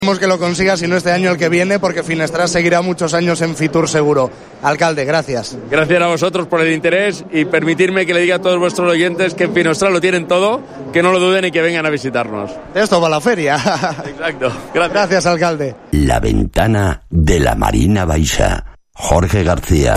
Que lo consiga, si no este año, el que viene, porque Finestrat seguirá muchos años en Fitur seguro. Alcalde, gracias. Gracias a vosotros por el interés y permitirme que le diga a todos vuestros oyentes que en Finestrat lo tienen todo, que no lo duden y que vengan a visitarnos. Esto va a la feria. Exacto. Gracias, alcalde. La ventana de la Marina Baixa. Jorge García.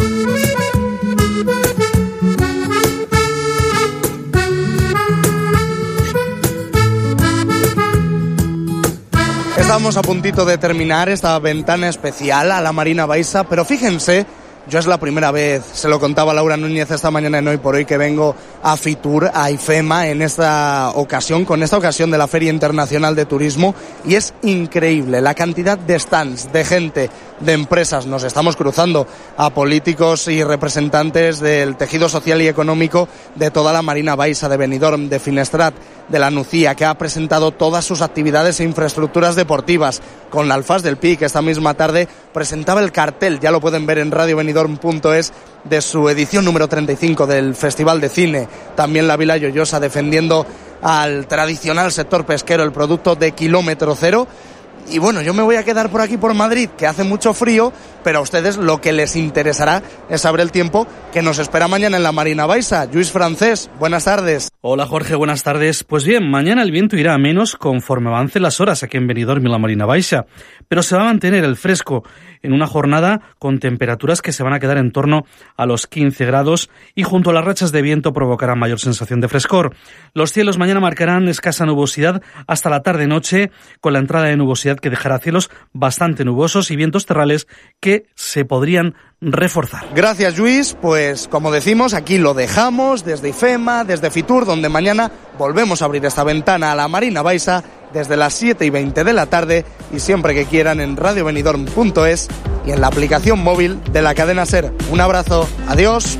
Estamos a puntito de terminar esta ventana especial a la Marina Baixa, pero fíjense, yo es la primera vez, se lo contaba Laura Núñez esta mañana en Hoy por Hoy, que vengo a Fitur, a IFEMA, con esta ocasión de la Feria Internacional de Turismo, y es increíble la cantidad de stands, de gente, de empresas. Nos estamos cruzando a políticos y representantes del tejido social y económico de toda la Marina Baixa, de Benidorm, de Finestrat, de la Nucía, que ha presentado todas sus actividades e infraestructuras deportivas. Con la Alfaz del Pi, que esta misma tarde presentaba el cartel, ya lo pueden ver en radiobenidorm.es, de su edición número 35 del Festival de Cine. También la Vila Lloyosa defendiendo al tradicional sector pesquero, el producto de kilómetro cero. Y bueno, yo me voy a quedar por aquí por Madrid, que hace mucho frío, pero a ustedes lo que les interesará es saber el tiempo que nos espera mañana en la Marina Baixa. Lluís Francés, buenas tardes. Hola Jorge, buenas tardes. Pues bien, mañana el viento irá a menos conforme avancen las horas aquí en Benidorm y la Marina Baixa, pero se va a mantener el fresco en una jornada con temperaturas que se van a quedar en torno a los 15 grados y junto a las rachas de viento provocarán mayor sensación de frescor. Los cielos mañana marcarán escasa nubosidad hasta la tarde-noche, con la entrada de nubosidad que dejará cielos bastante nubosos y vientos terrales que se podrían reforzar. Gracias, Lluís. Pues como decimos, aquí lo dejamos desde IFEMA, desde Fitur, donde mañana volvemos a abrir esta ventana a la Marina Baixa desde las 7:20 de la tarde y siempre que quieran en radiobenidorm.es y en la aplicación móvil de la cadena SER. Un abrazo, adiós.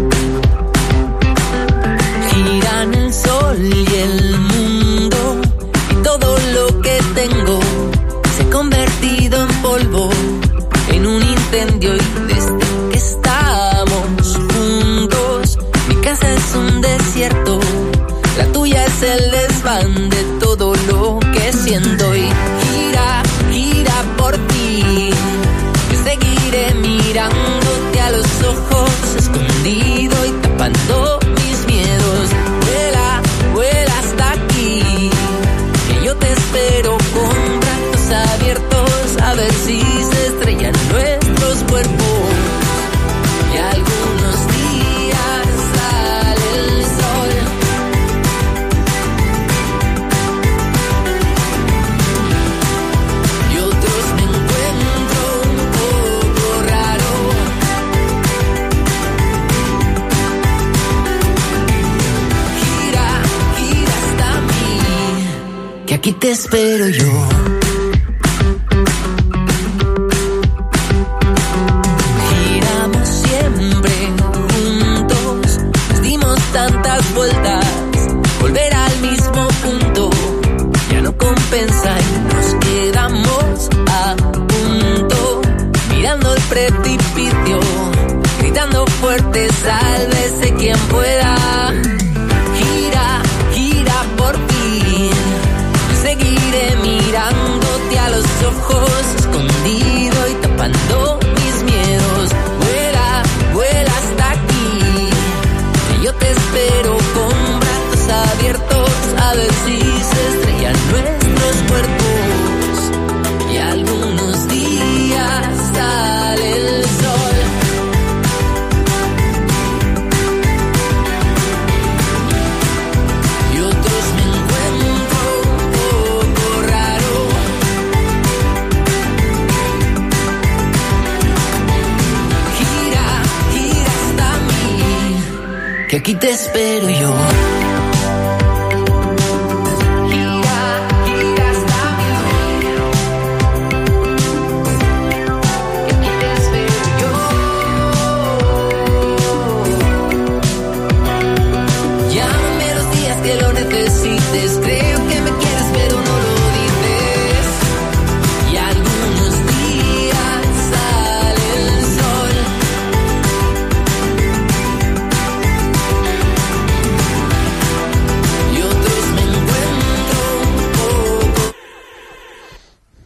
Giran el sol y el mundo y todo lo que tengo se ha convertido en polvo, en un incendio, y desde que estamos juntos mi casa es un desierto, la tuya es el desván de todo lo que siento. Y gira por ti, yo seguiré mirándote a los ojos, escondido y tapando mis miedos. Vuela hasta aquí, que yo te espero con brazos abiertos, a ver si se estrellan nuestros cuerpos. Y algunos días sale el sol, y otros me encuentro un poco raro. Gira hasta mí, que aquí te espero yo. Tantas vueltas, volver al mismo punto ya no compensa y nos quedamos a punto, mirando el precipicio, gritando fuerte, sálvese quien pueda. Gira por ti, yo seguiré mirándote a los ojos, escondido y tapando mis miedos. Vuela hasta aquí, yo te espero con brazos abiertos, a ver si se estrellan nuestros cuerpos. Y algunos días sale el sol, y otros me encuentro un poco raro. Gira hasta mí, que aquí te espero yo.